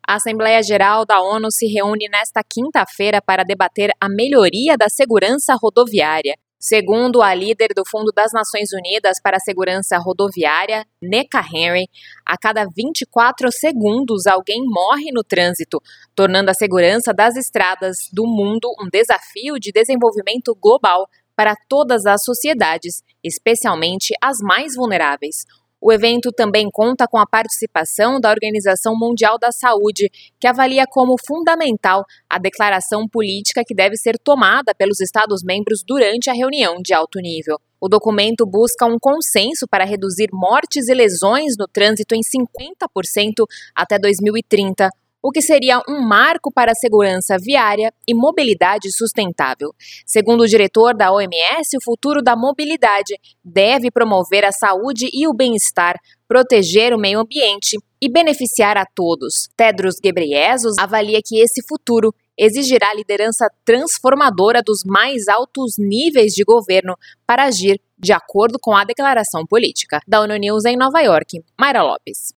A Assembleia Geral da ONU se reúne nesta quinta-feira para debater a melhoria da segurança rodoviária. Segundo a líder do Fundo das Nações Unidas para a Segurança Rodoviária, Necka Henry, a cada 24 segundos alguém morre no trânsito, tornando a segurança das estradas do mundo um desafio de desenvolvimento global para todas as sociedades, especialmente as mais vulneráveis. O evento também conta com a participação da Organização Mundial da Saúde, que avalia como fundamental a declaração política que deve ser tomada pelos Estados-membros durante a reunião de alto nível. O documento busca um consenso para reduzir mortes e lesões no trânsito em 50% até 2030, o que seria um marco para a segurança viária e mobilidade sustentável. Segundo o diretor da OMS, o futuro da mobilidade deve promover a saúde e o bem-estar, proteger o meio ambiente e beneficiar a todos. Tedros Ghebreyesus avalia que esse futuro exigirá liderança transformadora dos mais altos níveis de governo para agir de acordo com a declaração política. Da ONU News em Nova York, Mayra Lopes.